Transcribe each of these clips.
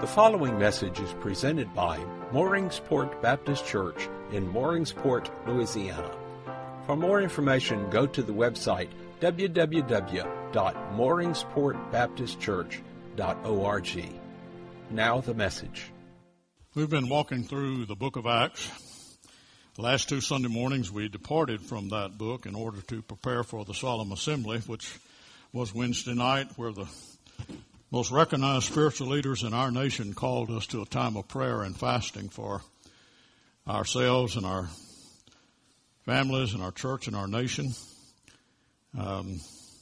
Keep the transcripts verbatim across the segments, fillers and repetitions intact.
The following message is presented by Mooringsport Baptist Church in Mooringsport, Louisiana. For more information, go to the website w w w dot mooringsport baptist church dot org. Now the message. We've been walking through the book of Acts. The last two Sunday mornings we departed from that book in order to prepare for the solemn assembly, which was Wednesday night, where the most recognized spiritual leaders in our nation called us to a time of prayer and fasting for ourselves and our families and our church and our nation. Um,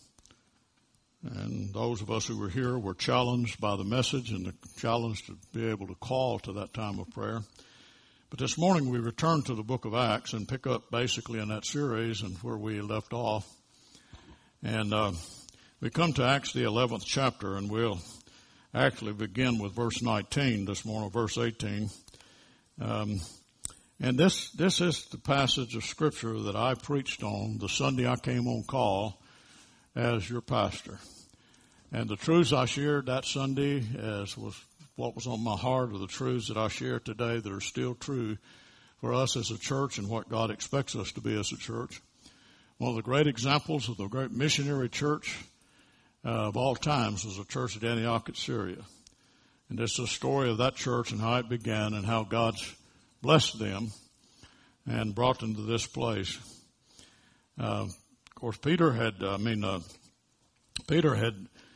and those of us who were here were challenged by the message and the challenge to be able to call to that time of prayer. But this morning we return to the book of Acts and pick up basically in that series and where we left off. And uh, we come to Acts the eleventh chapter, and we'll actually begin with verse nineteen this morning, verse eighteen. Um, and this this is the passage of Scripture that I preached on the Sunday I came on call as your pastor. And the truths I shared that Sunday, as was what was on my heart, are the truths that I share today that are still true for us as a church and what God expects us to be as a church. One of the great examples of the great missionary church uh, of all times was the church at Antioch at Syria. And this is a story of that church and how it began and how God's blessed them and brought them to this place. Uh, of course, Peter had, I mean, uh, Peter had,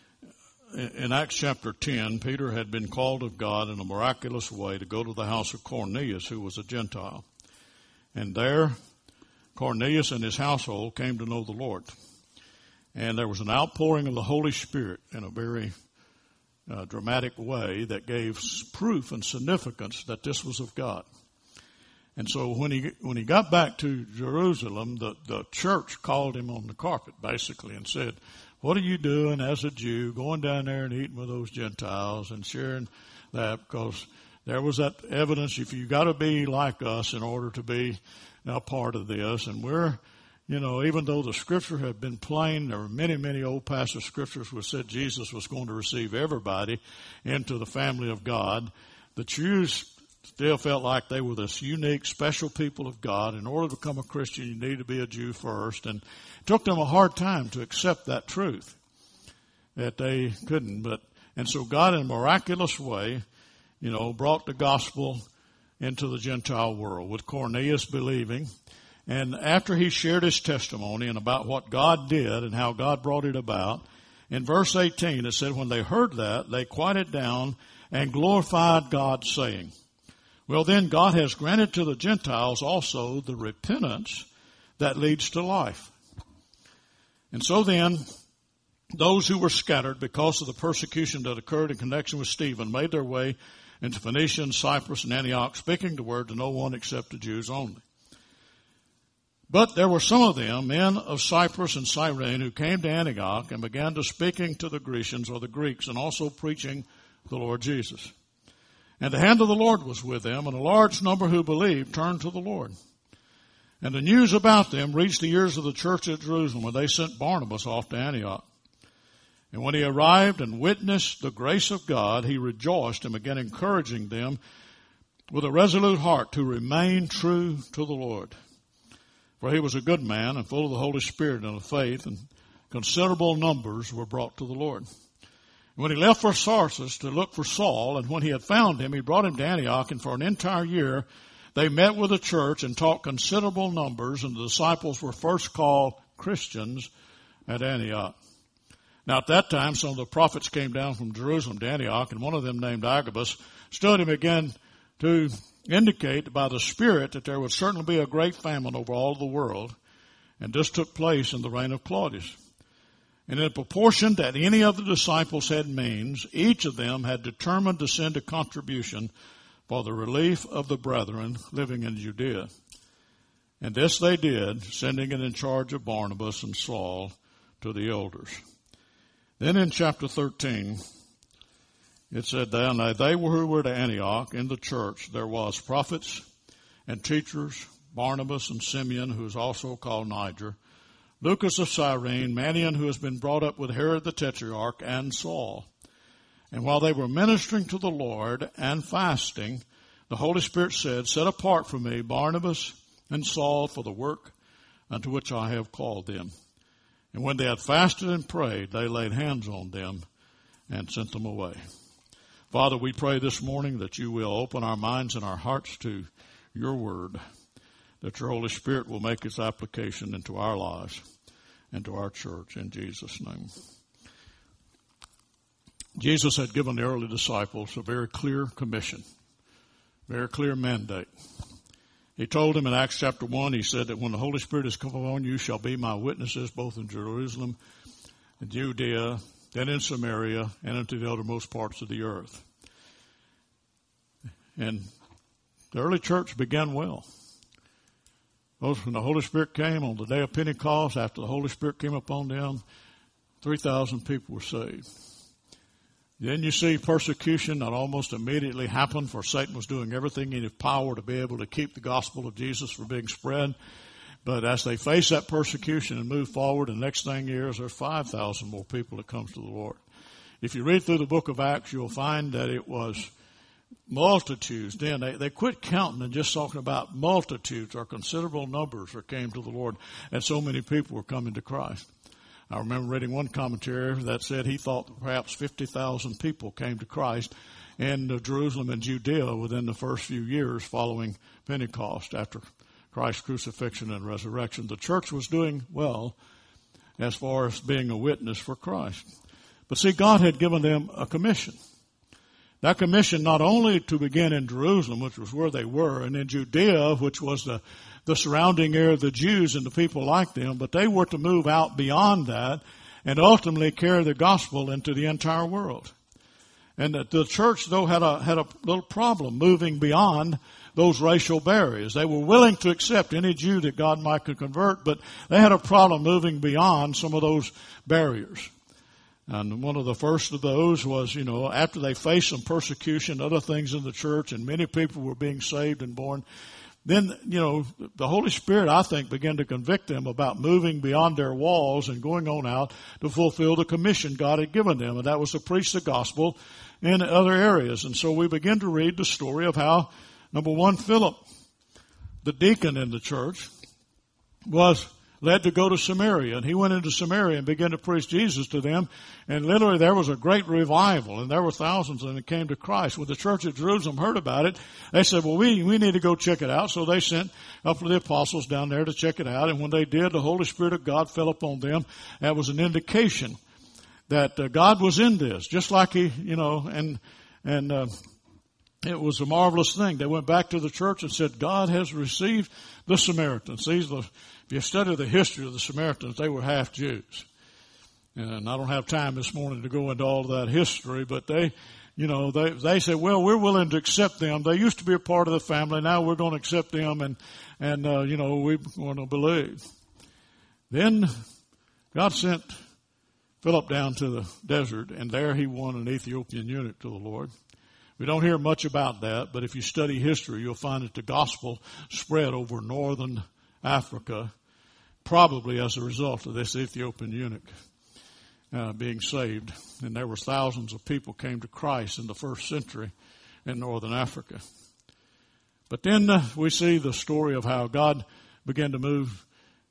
in Acts chapter ten, Peter had been called of God in a miraculous way to go to the house of Cornelius, who was a Gentile. And there, Cornelius and his household came to know the Lord. And there was an outpouring of the Holy Spirit in a very uh, dramatic way that gave proof and significance that this was of God. And so when he when he got back to Jerusalem, the, the church called him on the carpet, basically, and said, "What are you doing as a Jew, going down there and eating with those Gentiles and sharing that?" Because there was that evidence, if you got to be like us in order to be a part of this. And we're, you know, even though the Scripture had been plain, there were many, many old pastor scriptures which said Jesus was going to receive everybody into the family of God. The Jews still felt like they were this unique, special people of God. In order to become a Christian, you need to be a Jew first. And it took them a hard time to accept that truth, that they couldn't. But and so God, in a miraculous way, you know, brought the gospel into the Gentile world with Cornelius believing. And after he shared his testimony and about what God did and how God brought it about, in verse eighteen it said, when they heard that, they quieted down and glorified God, saying, "Well then, God has granted to the Gentiles also the repentance that leads to life." And so then, those who were scattered because of the persecution that occurred in connection with Stephen made their way into Phoenicia and Cyprus and Antioch, speaking the word to no one except the Jews only. But there were some of them, men of Cyprus and Cyrene, who came to Antioch and began to speaking to the Grecians or the Greeks and also preaching the Lord Jesus. And the hand of the Lord was with them, and a large number who believed turned to the Lord. And the news about them reached the ears of the church at Jerusalem when they sent Barnabas off to Antioch. And when he arrived and witnessed the grace of God, he rejoiced and began encouraging them with a resolute heart to remain true to the Lord. For he was a good man and full of the Holy Spirit and of faith, and considerable numbers were brought to the Lord. And when he left for Tarsus to look for Saul, and when he had found him, he brought him to Antioch, and for an entire year they met with the church and taught considerable numbers, and the disciples were first called Christians at Antioch. Now at that time some of the prophets came down from Jerusalem to Antioch, and one of them, named Agabus, stood and began to indicate by the Spirit that there would certainly be a great famine over all the world, and this took place in the reign of Claudius. And in proportion that any of the disciples had means, each of them had determined to send a contribution for the relief of the brethren living in Judea. And this they did, sending it in charge of Barnabas and Saul to the elders. Then in chapter thirteen, it said, "Now they who were to Antioch in the church, there was prophets and teachers, Barnabas and Simeon, who is also called Niger, Lucas of Cyrene, Manaen, who has been brought up with Herod the Tetrarch, and Saul. And while they were ministering to the Lord and fasting, the Holy Spirit said, set apart for me Barnabas and Saul for the work unto which I have called them. And when they had fasted and prayed, they laid hands on them and sent them away. Father, we pray this morning that you will open our minds and our hearts to your word, that your Holy Spirit will make its application into our lives and to our church in Jesus' name. Jesus had given the early disciples a very clear commission, very clear mandate. He told them in Acts chapter one, he said that when the Holy Spirit has come upon you, you shall be my witnesses both in Jerusalem and Judea, then in Samaria, and into the uttermost parts of the earth. And the early church began well. When the Holy Spirit came on the day of Pentecost, after the Holy Spirit came upon them, three thousand people were saved. Then you see persecution that almost immediately happened, for Satan was doing everything in his power to be able to keep the gospel of Jesus from being spread. But as they face that persecution and move forward, the next thing is there's five thousand more people that come to the Lord. If you read through the book of Acts, you'll find that it was multitudes. Then they, they quit counting and just talking about multitudes or considerable numbers that came to the Lord, and so many people were coming to Christ. I remember reading one commentary that said he thought that perhaps fifty thousand people came to Christ in Jerusalem and Judea within the first few years following Pentecost, after Christ's crucifixion and resurrection. The church was doing well as far as being a witness for Christ. But see, God had given them a commission. That commission not only to begin in Jerusalem, which was where they were, and in Judea, which was the, the surrounding area of the Jews and the people like them, but they were to move out beyond that and ultimately carry the gospel into the entire world. And the, the church, though, had a, had a little problem moving beyond those racial barriers. They were willing to accept any Jew that God might could convert, but they had a problem moving beyond some of those barriers. And one of the first of those was, you know, after they faced some persecution, other things in the church, and many people were being saved and born, then, you know, the Holy Spirit, I think, began to convict them about moving beyond their walls and going on out to fulfill the commission God had given them, and that was to preach the gospel in other areas. And so we begin to read the story of how, number one, Philip, the deacon in the church, was led to go to Samaria, and he went into Samaria and began to preach Jesus to them, and literally there was a great revival, and there were thousands of them that came to Christ. When the church at Jerusalem heard about it, they said, well, we, we need to go check it out. So they sent up for the apostles down there to check it out, and when they did, the Holy Spirit of God fell upon them. That was an indication that uh, God was in this, just like he, you know, and, and, uh, it was a marvelous thing. They went back to the church and said, God has received the Samaritans. These are the, if you study the history of the Samaritans, they were half Jews. And I don't have time this morning to go into all of that history, but they, you know, they, they said, well, we're willing to accept them. They used to be a part of the family. Now we're going to accept them, and, and, uh, you know, we're going to believe. Then God sent Philip down to the desert, and there he won an Ethiopian eunuch to the Lord. We don't hear much about that, but if you study history, you'll find that the gospel spread over northern Africa, probably as a result of this Ethiopian eunuch uh, being saved. And there were thousands of people came to Christ in the first century in northern Africa. But then uh, we see the story of how God began to move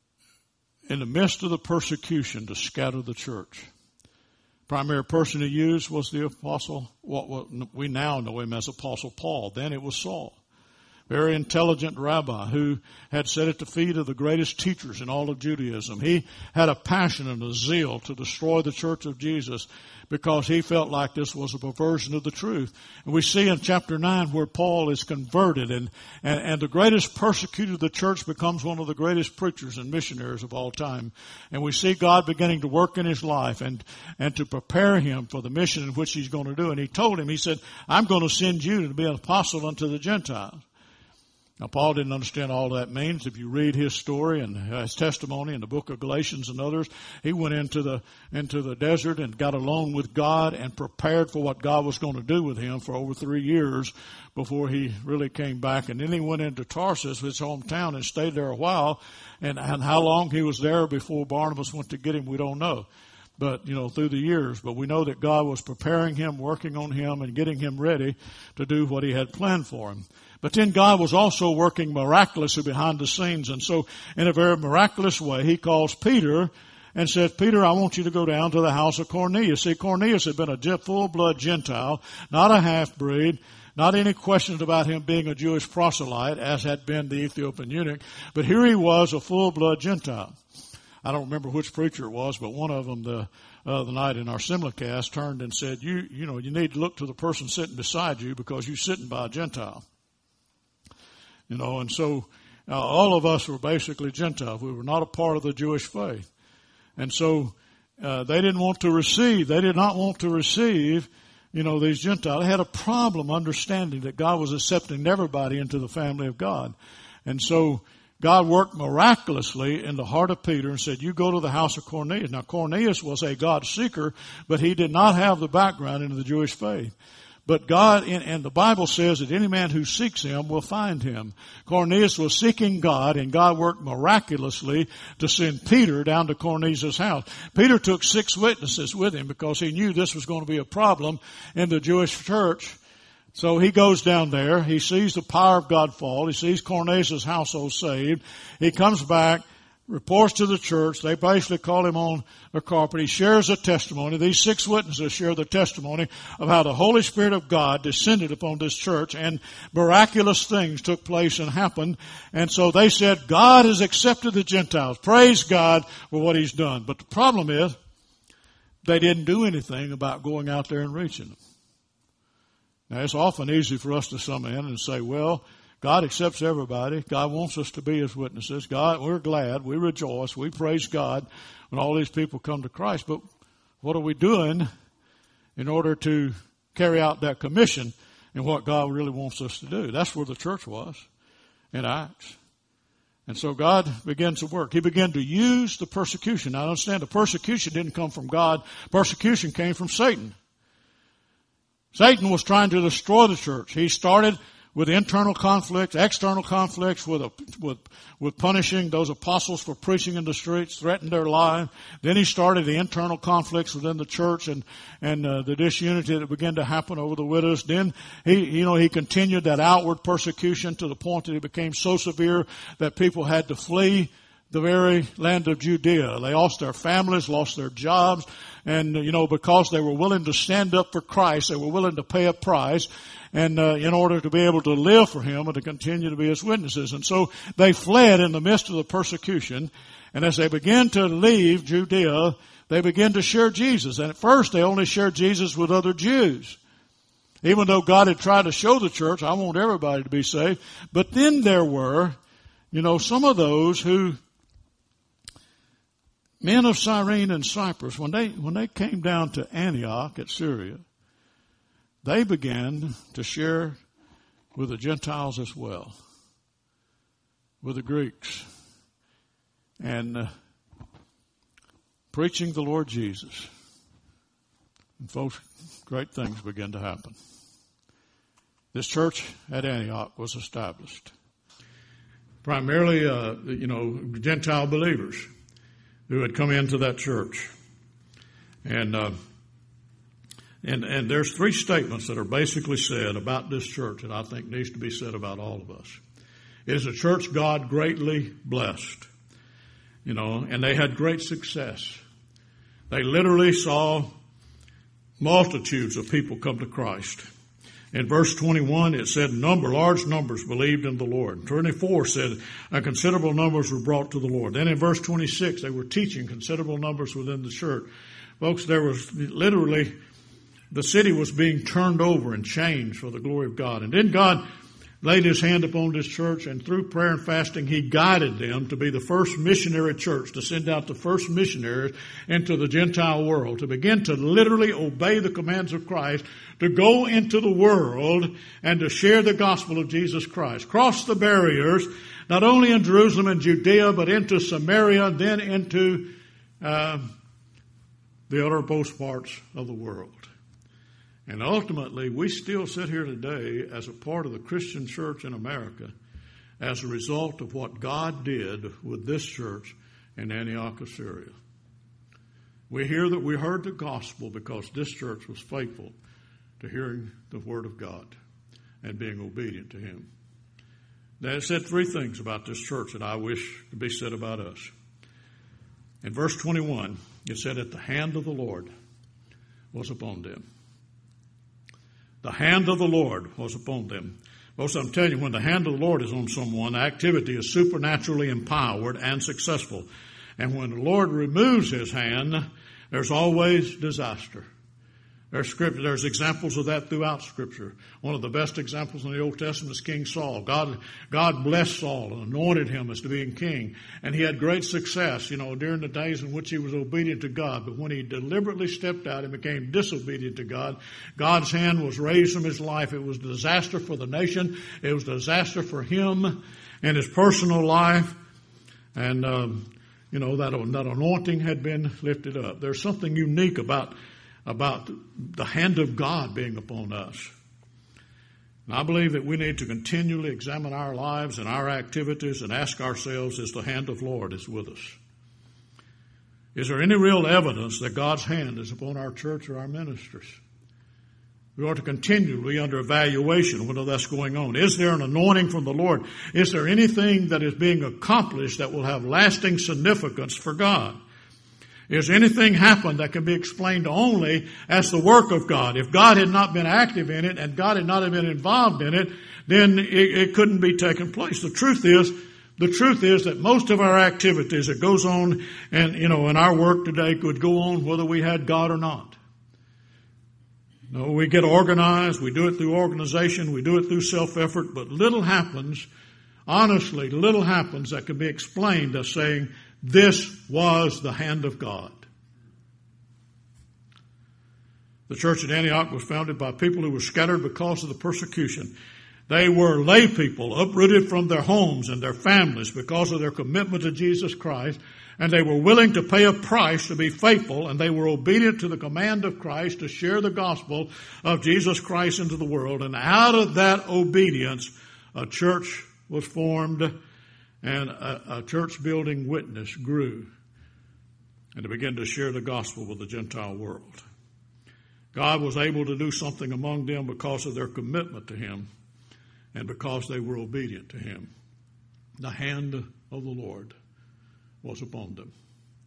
in the midst of the persecution to scatter the church. Primary person he used was the apostle, what, what we now know him as Apostle Paul. Then it was Saul. Very intelligent rabbi who had sat at the feet of the greatest teachers in all of Judaism. He had a passion and a zeal to destroy the church of Jesus because he felt like this was a perversion of the truth. And we see in chapter nine where Paul is converted, and, and, and the greatest persecutor of the church becomes one of the greatest preachers and missionaries of all time. And we see God beginning to work in his life and, and to prepare him for the mission in which he's going to do. And he told him, he said, I'm going to send you to be an apostle unto the Gentiles. Now, Paul didn't understand all that means. If you read his story and his testimony in the book of Galatians and others, he went into the into the desert and got alone with God and prepared for what God was going to do with him for over three years before he really came back. And then he went into Tarsus, his hometown, and stayed there a while. And, and how long he was there before Barnabas went to get him, we don't know. but, you know, through the years. But we know that God was preparing him, working on him, and getting him ready to do what he had planned for him. But then God was also working miraculously behind the scenes. And so in a very miraculous way, he calls Peter and says, Peter, I want you to go down to the house of Cornelius. See, Cornelius had been a full-blood Gentile, not a half-breed, not any questions about him being a Jewish proselyte, as had been the Ethiopian eunuch. But here he was, a full-blood Gentile. I don't remember which preacher it was, but one of them the other night in our simulcast turned and said, you, you know, you need to look to the person sitting beside you because you're sitting by a Gentile. You know, and so uh, all of us were basically Gentiles. We were not a part of the Jewish faith. And so uh, they didn't want to receive, they did not want to receive, you know, these Gentiles. They had a problem understanding that God was accepting everybody into the family of God. And so God worked miraculously in the heart of Peter and said, you go to the house of Cornelius. Now, Cornelius was a God seeker, but he did not have the background into the Jewish faith. But God, and the Bible says that any man who seeks him will find him. Cornelius was seeking God, and God worked miraculously to send Peter down to Cornelius' house. Peter took six witnesses with him because he knew this was going to be a problem in the Jewish church. So he goes down there. He sees the power of God fall. He sees Cornelius' household saved. He comes back, reports to the church. They basically call him on the carpet. He shares a testimony. These six witnesses share the testimony of how the Holy Spirit of God descended upon this church and miraculous things took place and happened. And so they said, God has accepted the Gentiles. Praise God for what he's done. But the problem is they didn't do anything about going out there and reaching them. Now, it's often easy for us to come in and say, well, God accepts everybody. God wants us to be his witnesses. God, we're glad. We rejoice. We praise God when all these people come to Christ. But what are we doing in order to carry out that commission and what God really wants us to do? That's where the church was in Acts. And so God began to work. He began to use the persecution. Now, understand, the persecution didn't come from God. Persecution came from Satan. Satan was trying to destroy the church. He started with internal conflicts, external conflicts, with a, with with punishing those apostles for preaching in the streets, threatened their lives. Then he started the internal conflicts within the church and and uh, the disunity that began to happen over the widows. Then he, you know, he continued that outward persecution to the point that it became so severe that people had to flee the very land of Judea. They lost their families, lost their jobs, and, you know, because they were willing to stand up for Christ, they were willing to pay a price, and uh, in order to be able to live for him and to continue to be his witnesses. And so they fled in the midst of the persecution, and as they began to leave Judea, they began to share Jesus. And at first they only shared Jesus with other Jews. Even though God had tried to show the church, I want everybody to be saved. But then there were, you know, some of those who, men of Cyrene and Cyprus, when they, when they came down to Antioch at Syria, they began to share with the Gentiles as well, with the Greeks, and uh, preaching the Lord Jesus. And folks, great things began to happen. This church at Antioch was established. Primarily, uh, you know, Gentile believers who had come into that church. And, uh, and, and there's three statements that are basically said about this church that I think needs to be said about all of us. It is a church God greatly blessed, you know, and they had great success. They literally saw multitudes of people come to Christ. In verse twenty-one, it said, number, large numbers believed in the Lord. twenty-four said, a considerable numbers were brought to the Lord. Then in verse twenty-six, they were teaching considerable numbers within the church. Folks, there was literally, the city was being turned over and changed for the glory of God. And then God laid his hand upon this church, and through prayer and fasting, he guided them to be the first missionary church, to send out the first missionaries into the Gentile world, to begin to literally obey the commands of Christ, to go into the world and to share the gospel of Jesus Christ. Cross the barriers, not only in Jerusalem and Judea, but into Samaria, then into uh, the uttermost parts of the world. And ultimately, we still sit here today as a part of the Christian church in America as a result of what God did with this church in Antioch of Syria. We hear that we heard the gospel because this church was faithful to hearing the word of God and being obedient to him. Now, it said three things about this church that I wish could be said about us. In verse twenty-one, it said that the hand of the Lord was upon them. The hand of the Lord was upon them. Most I'm telling you, when the hand of the Lord is on someone, the activity is supernaturally empowered and successful. And when the Lord removes his hand, there's always disaster. There's scripture, there's examples of that throughout Scripture. One of the best examples in the Old Testament is King Saul. God, God blessed Saul and anointed him as to being king. And he had great success, you know, during the days in which he was obedient to God. But when he deliberately stepped out and became disobedient to God, God's hand was raised from his life. It was a disaster for the nation. It was a disaster for him and his personal life. And, um, you know, that, that anointing had been lifted up. There's something unique about about the hand of God being upon us. And I believe that we need to continually examine our lives and our activities and ask ourselves, is the hand of the Lord is with us? Is there any real evidence that God's hand is upon our church or our ministers? We ought to continually under evaluation whether that's going on. Is there an anointing from the Lord? Is there anything that is being accomplished that will have lasting significance for God? Is anything happened that can be explained only as the work of God? If God had not been active in it and God had not been involved in it, then it, it couldn't be taking place. The truth is, the truth is that most of our activities that goes on and, you know, in our work today could go on whether we had God or not. No, we get organized, we do it through organization, we do it through self-effort, but little happens, honestly, little happens that can be explained as saying, this was the hand of God. The church at Antioch was founded by people who were scattered because of the persecution. They were lay people, uprooted from their homes and their families because of their commitment to Jesus Christ, and they were willing to pay a price to be faithful, and they were obedient to the command of Christ to share the gospel of Jesus Christ into the world. And out of that obedience, a church was formed. And a, a church-building witness grew and to begin to share the gospel with the Gentile world. God was able to do something among them because of their commitment to him and because they were obedient to him. The hand of the Lord was upon them.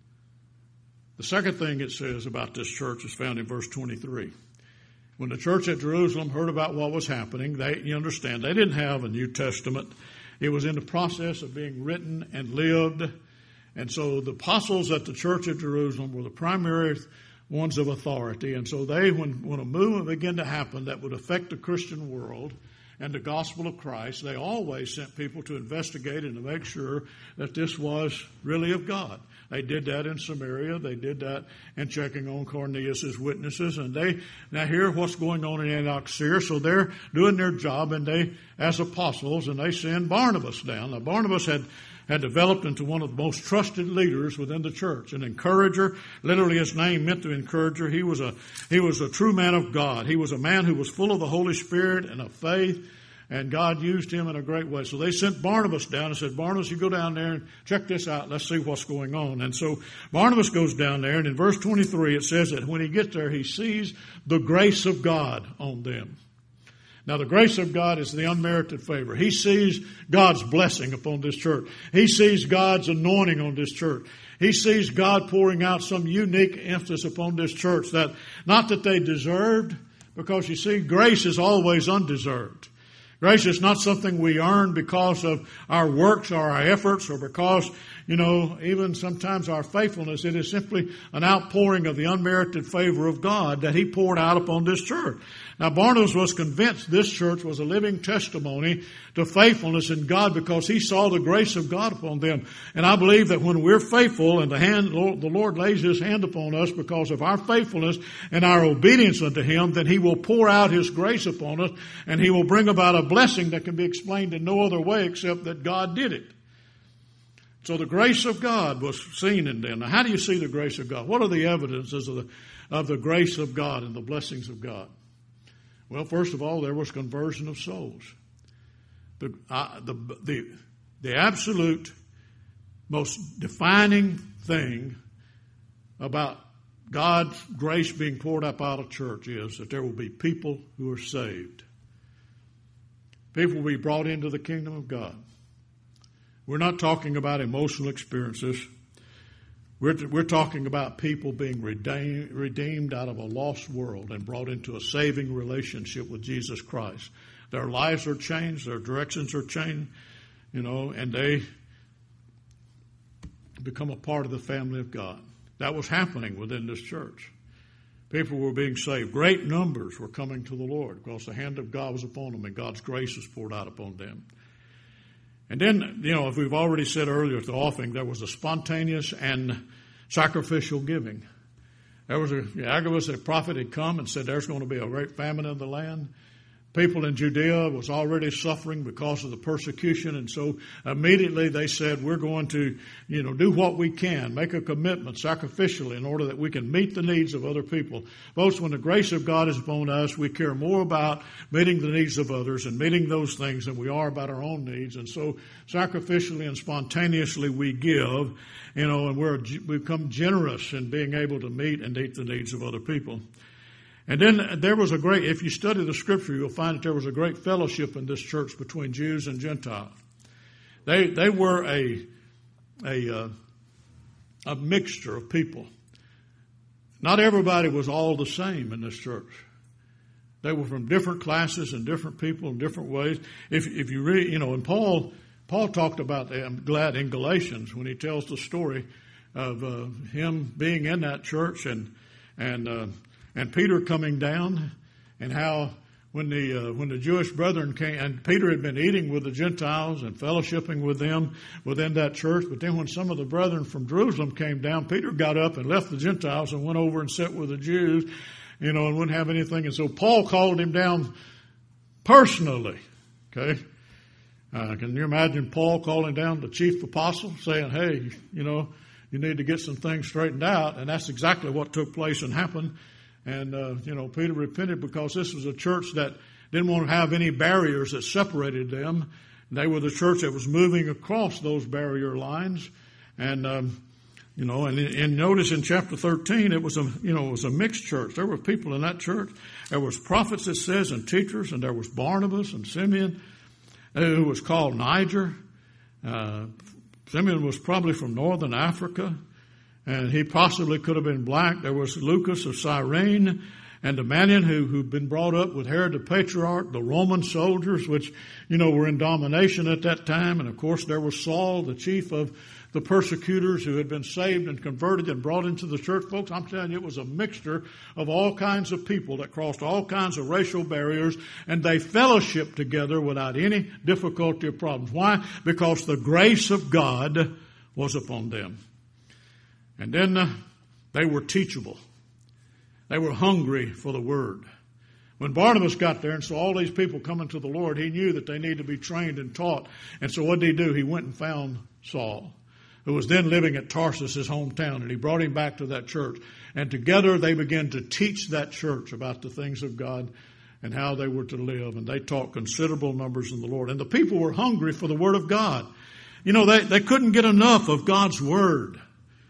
The second thing it says about this church is found in verse twenty-three. When the church at Jerusalem heard about what was happening, they, you understand, they didn't have a New Testament. It was in the process of being written and lived. And so the apostles at the church at Jerusalem were the primary ones of authority. And so they, when, when a movement began to happen that would affect the Christian world and the gospel of Christ, they always sent people to investigate and to make sure that this was really of God. They did that in Samaria. They did that in checking on Cornelius' witnesses. And they now hear what's going on in Antioch, Syria. So they're doing their job, and they, as apostles, and they send Barnabas down. Now, Barnabas had, had developed into one of the most trusted leaders within the church, an encourager. Literally, his name meant to encourager. He was a, he was a true man of God. He was a man who was full of the Holy Spirit and of faith. And God used him in a great way. So they sent Barnabas down and said, Barnabas, you go down there and check this out. Let's see what's going on. And so Barnabas goes down there, and in verse twenty-three it says that when he gets there, he sees the grace of God on them. Now, the grace of God is the unmerited favor. He sees God's blessing upon this church. He sees God's anointing on this church. He sees God pouring out some unique emphasis upon this church that not that they deserved, because you see, grace is always undeserved. Grace is not something we earn because of our works or our efforts or because, you know, even sometimes our faithfulness. It is simply an outpouring of the unmerited favor of God that he poured out upon this church. Now, Barnabas was convinced this church was a living testimony to faithfulness in God because he saw the grace of God upon them. And I believe that when we're faithful and the hand, the Lord lays his hand upon us because of our faithfulness and our obedience unto him, then he will pour out his grace upon us, and he will bring about a blessing that can be explained in no other way except that God did it. So the grace of God was seen in them. Now, how do you see the grace of God? What are the evidences of the, of the grace of God and the blessings of God? Well, first of all, there was conversion of souls. The, uh, the, the, the absolute most defining thing about God's grace being poured up out of church is that there will be people who are saved. People will be brought into the kingdom of God. We're not talking about emotional experiences. We're, we're talking about people being redeemed, redeemed out of a lost world and brought into a saving relationship with Jesus Christ. Their lives are changed, their directions are changed, you know, and they become a part of the family of God. That was happening within this church. People were being saved. Great numbers were coming to the Lord because the hand of God was upon them and God's grace was poured out upon them. And then, you know, as we've already said earlier at the offering, there was a spontaneous and sacrificial giving. There was a, Agabus, a prophet, had come and said there's going to be a great famine in the land. People in Judea was already suffering because of the persecution, and so immediately they said, we're going to, you know, do what we can, make a commitment sacrificially in order that we can meet the needs of other people. Folks, when the grace of God is upon us, we care more about meeting the needs of others and meeting those things than we are about our own needs. And so sacrificially and spontaneously we give, you know, and we're, we become generous in being able to meet and meet the needs of other people. And then there was a great, if you study the scripture, you'll find that there was a great fellowship in this church between Jews and Gentiles. They they were a a uh, a mixture of people. Not everybody was all the same in this church. They were from different classes and different people in different ways. If if you read, you know, and Paul Paul talked about that, I'm glad, in Galatians when he tells the story of uh, him being in that church and and. Uh, And Peter coming down, and how when the uh, when the Jewish brethren came, and Peter had been eating with the Gentiles and fellowshipping with them within that church. But then when some of the brethren from Jerusalem came down, Peter got up and left the Gentiles and went over and sat with the Jews, you know, and wouldn't have anything. And so Paul called him down personally. Okay, uh, can you imagine Paul calling down the chief apostle, saying, "Hey, you know, you need to get some things straightened out," and that's exactly what took place and happened. And, uh, you know, Peter repented because this was a church that didn't want to have any barriers that separated them. They were the church that was moving across those barrier lines. And, um, you know, and, and notice in chapter thirteen, it was a, you know, it was a mixed church. There were people in that church. There was prophets, it says, and teachers, and there was Barnabas and Simeon, who was called Niger. Uh, Simeon was probably from northern Africa. And he possibly could have been black. There was Lucas of Cyrene and Demanian, who, who'd been brought up with Herod the Patriarch, the Roman soldiers, which, you know, were in domination at that time. And, of course, there was Saul, the chief of the persecutors, who had been saved and converted and brought into the church. Folks, I'm telling you, it was a mixture of all kinds of people that crossed all kinds of racial barriers, and they fellowshiped together without any difficulty or problems. Why? Because the grace of God was upon them. And then uh, they were teachable. They were hungry for the word. When Barnabas got there and saw all these people coming to the Lord, he knew that they needed to be trained and taught. And so what did he do? He went and found Saul, who was then living at Tarsus, his hometown, and he brought him back to that church. And together they began to teach that church about the things of God and how they were to live. And they taught considerable numbers in the Lord. And the people were hungry for the word of God. You know, they, they couldn't get enough of God's word.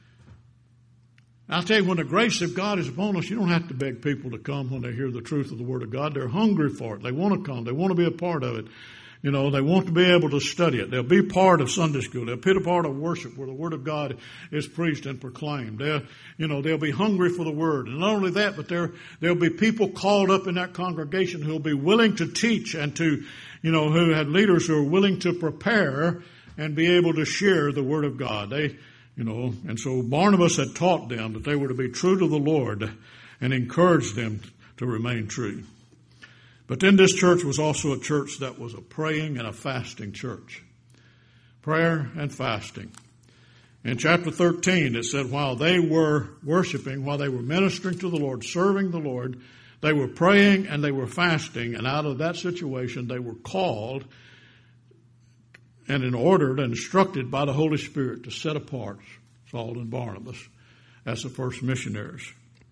I'll tell you, when the grace of God is upon us, you don't have to beg people to come when they hear the truth of the Word of God. They're hungry for it. They want to come. They want to be a part of it. You know, they want to be able to study it. They'll be part of Sunday school. They'll be a part of worship where the Word of God is preached and proclaimed. They'll, you know, they'll be hungry for the Word. And not only that, but there, there'll be people called up in that congregation who'll be willing to teach and to, you know, who have leaders who are willing to prepare and be able to share the Word of God. They, You know, and so Barnabas had taught them that they were to be true to the Lord and encouraged them to remain true. But then this church was also a church that was a praying and a fasting church. Prayer and fasting. In chapter thirteen, it said while they were worshiping, while they were ministering to the Lord, serving the Lord, they were praying and they were fasting. And out of that situation, they were called and in ordered and instructed by the Holy Spirit to set apart Saul and Barnabas as the first missionaries.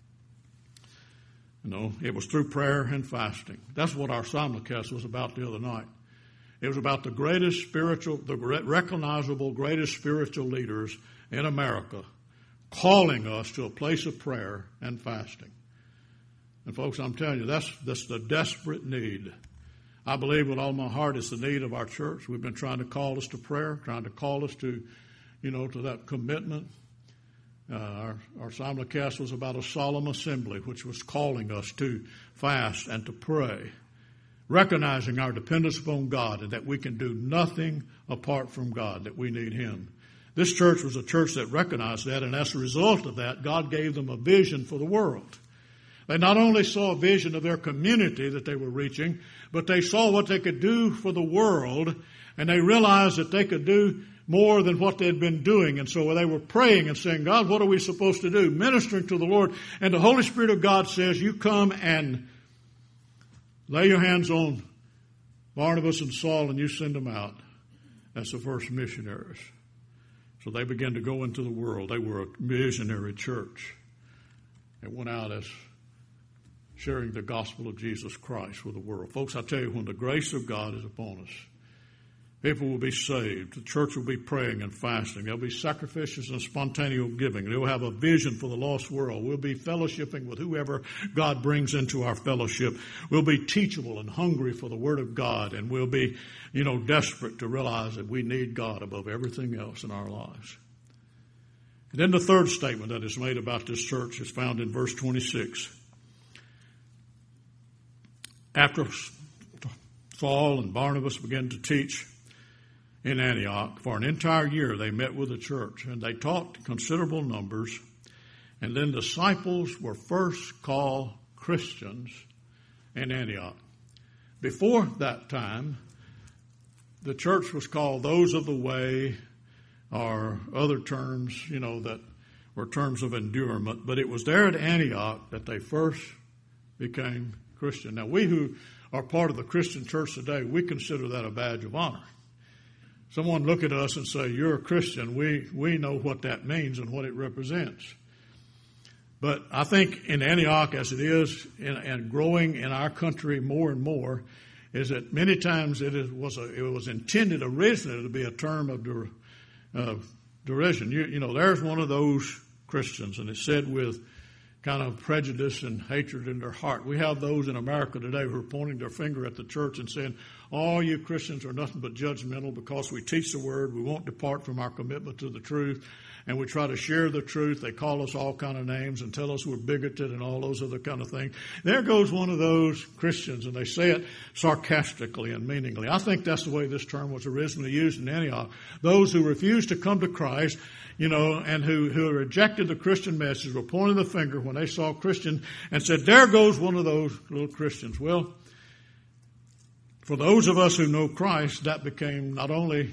You know, it was through prayer and fasting. That's what our simulcast was about the other night. It was about the greatest spiritual, the recognizable greatest spiritual leaders in America calling us to a place of prayer and fasting. And folks, I'm telling you, that's, that's the desperate need. I believe with all my heart it's the need of our church. We've been trying to call us to prayer, trying to call us to, you know, to that commitment. Uh, our, our simulcast was about a solemn assembly, which was calling us to fast and to pray, recognizing our dependence upon God and that we can do nothing apart from God, that we need Him. This church was a church that recognized that, and as a result of that, God gave them a vision for the world. They not only saw a vision of their community that they were reaching, but they saw what they could do for the world, and they realized that they could do more than what they had been doing. And so they were praying and saying, God, what are we supposed to do? Ministering to the Lord. And the Holy Spirit of God says, you come and lay your hands on Barnabas and Saul, and you send them out as the first missionaries. So they began to go into the world. They were a missionary church. They went out as sharing the gospel of Jesus Christ with the world. Folks, I tell you, when the grace of God is upon us, people will be saved. The church will be praying and fasting. There'll be sacrifices and spontaneous giving. They'll have a vision for the lost world. We'll be fellowshipping with whoever God brings into our fellowship. We'll be teachable and hungry for the Word of God, and we'll be, you know, desperate to realize that we need God above everything else in our lives. And then the third statement that is made about this church is found in verse twenty-six. After Saul and Barnabas began to teach in Antioch, for an entire year they met with the church, and they taught considerable numbers, and then disciples were first called Christians in Antioch. Before that time, the church was called those of the way, or other terms, you know, that were terms of endurement, but it was there at Antioch that they first became Christian. Now, we who are part of the Christian church today, we consider that a badge of honor. Someone look at us and say, you're a Christian. We we know what that means and what it represents. But I think in Antioch, as it is, in, and growing in our country more and more, is that many times it is, was a, it was intended originally to be a term of der, uh, derision. You, you know, there's one of those Christians, and it's said with kind of prejudice and hatred in their heart. We have those in America today who are pointing their finger at the church and saying, all you Christians are nothing but judgmental because we teach the word, we won't depart from our commitment to the truth, and we try to share the truth. They call us all kind of names and tell us we're bigoted and all those other kind of things. There goes one of those Christians, and they say it sarcastically and meaningly. I think that's the way this term was originally used in Antioch. Those who refused to come to Christ, you know, and who, who rejected the Christian message were pointing the finger when they saw Christian and said, there goes one of those little Christians. Well, for those of us who know Christ, that became not only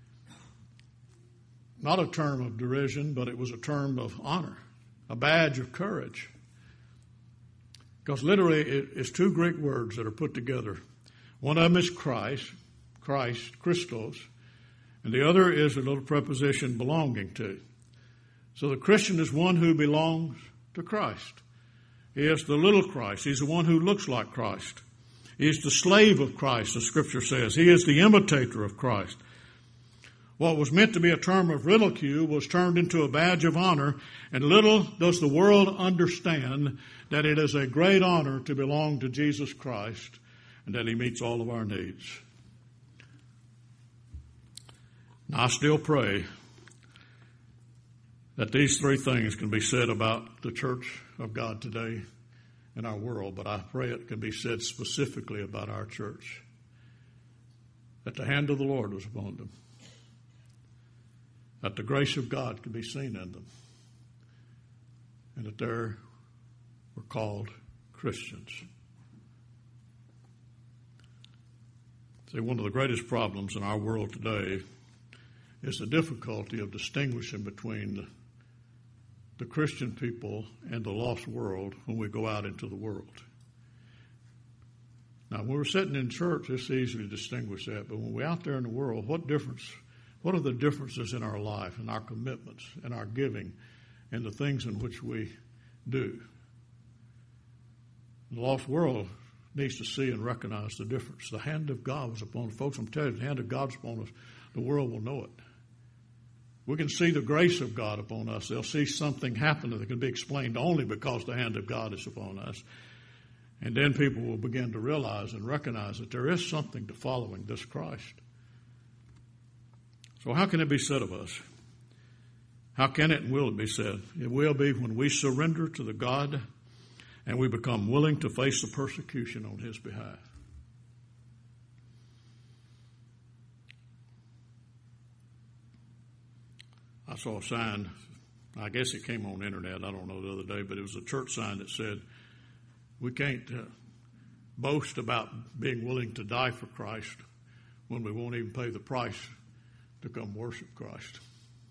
not a term of derision, but it was a term of honor, a badge of courage. Because literally it's two Greek words that are put together. One of them is Christ, Christ, Christos, and the other is a little preposition, belonging to. So the Christian is one who belongs to Christ. He is the little Christ. He's the one who looks like Christ. He is the slave of Christ, the Scripture says. He is the imitator of Christ. What was meant to be a term of ridicule was turned into a badge of honor, and little does the world understand that it is a great honor to belong to Jesus Christ and that He meets all of our needs. Now, I still pray that these three things can be said about the church of God today in our world, but I pray it can be said specifically about our church, that the hand of the Lord was upon them, that the grace of God could be seen in them, and that they were called Christians. See, one of the greatest problems in our world today is the difficulty of distinguishing between the, the Christian people and the lost world when we go out into the world. Now, when we're sitting in church, it's easy to distinguish that, but when we're out there in the world, what difference, what are the differences in our life, in our commitments, in our giving, and the things in which we do? The lost world needs to see and recognize the difference. The hand of God was upon us. Folks, I'm telling you, the hand of God's upon us. The world will know it. we can see the grace of God upon us. They'll see something happen that can be explained only because the hand of God is upon us. And then people will begin to realize and recognize that there is something to following this Christ. So how can it be said of us? How can it and will it be said? It will be when we surrender to the God and we become willing to face the persecution on His behalf. I saw a sign, I guess it came on the internet, I don't know, the other day, but it was a church sign that said, we can't uh, boast about being willing to die for Christ when we won't even pay the price to come worship Christ.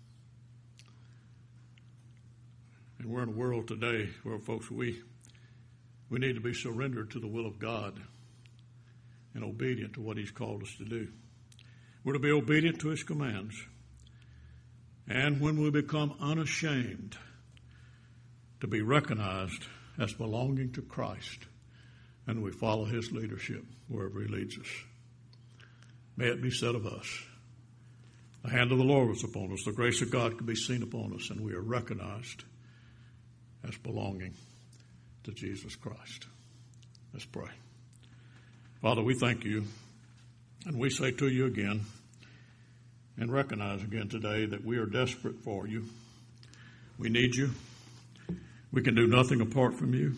And we're in a world today where, folks, we we need to be surrendered to the will of God and obedient to what He's called us to do. We're to be obedient to His commands. And when we become unashamed to be recognized as belonging to Christ, and we follow His leadership wherever He leads us. May it be said of us, the hand of the Lord was upon us, the grace of God could be seen upon us, and we are recognized as belonging to Jesus Christ. Let's pray. Father, we thank You, and we say to You again, and recognize again today that we are desperate for You. We need You. We can do nothing apart from You.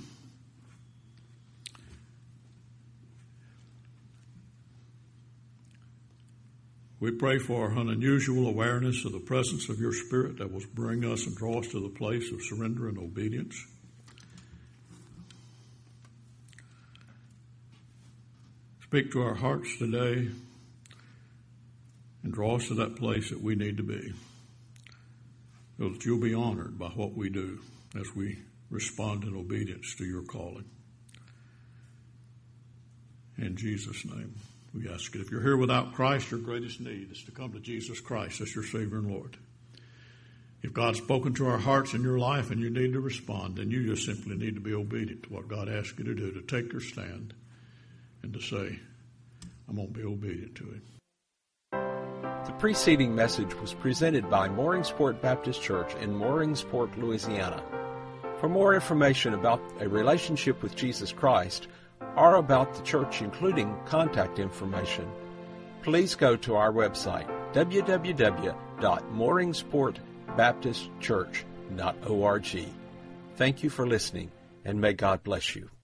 We pray for an unusual awareness of the presence of Your Spirit that will bring us and draw us to the place of surrender and obedience. Speak to our hearts today and draw us to that place that we need to be, so that You'll be honored by what we do as we respond in obedience to Your calling. In Jesus' name, we ask it. If you're here without Christ, your greatest need is to come to Jesus Christ as your Savior and Lord. If God's spoken to our hearts in your life and you need to respond, then you just simply need to be obedient to what God asks you to do, to take your stand and to say, I'm going to be obedient to Him. The preceding message was presented by Mooringsport Baptist Church in Mooringsport, Louisiana. For more information about a relationship with Jesus Christ or about the church, including contact information, please go to our website, w w w dot mooringsport baptist church dot org. Thank you for listening, and may God bless you.